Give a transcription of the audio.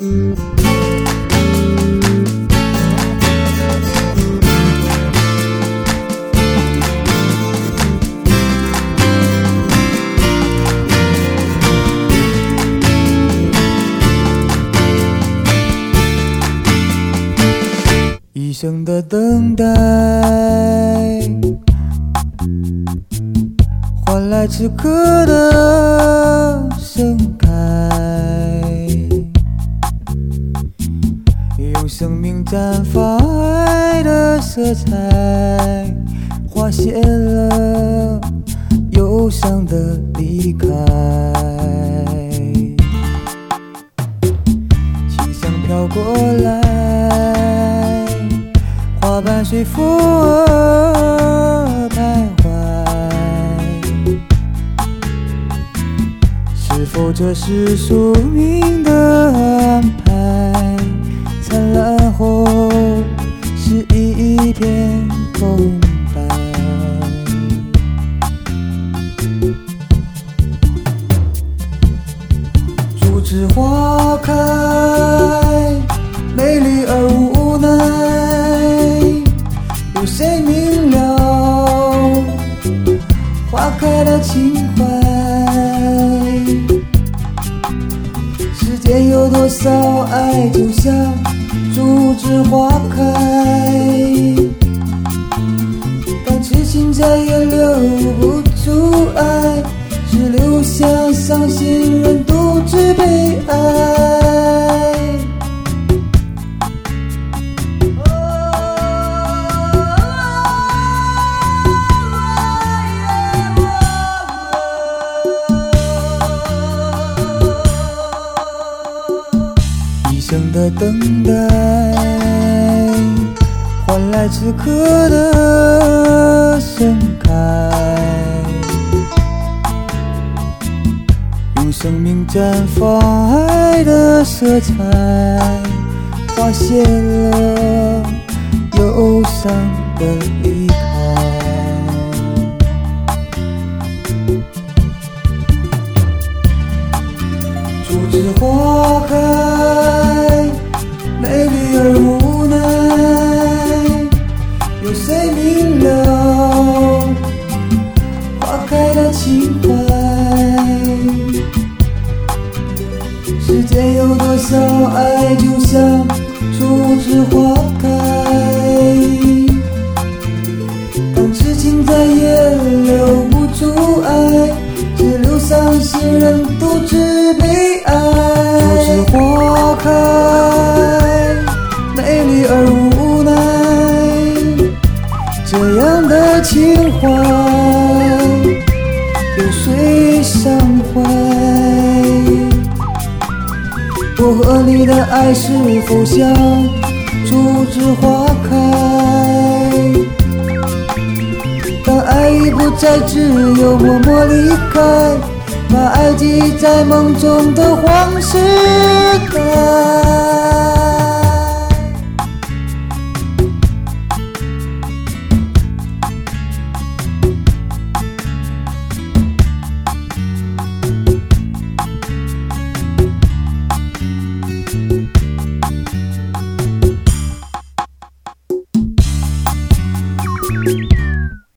一生的等待，换来此刻的盛开，用生命绽放爱的色彩，划线了忧伤的离开。清香飘过来，花瓣随风而徘徊，是否这是宿命的安排？灿烂后是一片空白，竹枝花开，美丽而无奈，有谁明了花开的情怀？世间有多少爱，就像竹枝花开，当痴情再也留不住爱，只留下伤心人独自悲哀。一生的等待，换来此刻的盛开，用生命绽放爱的色彩，划线了忧伤的离开。竹枝花开，美丽而无奈，有谁明了花开的情怀？世间有多少爱，就像竹枝花开，当痴情再也留不住爱，只留伤心人独自悲哀。竹枝花开，美丽而无奈，这样的情怀有谁伤怀？我和你的爱是否像竹枝花开？当爱已不再，只有默默离开，把爱记在梦中的黄时代。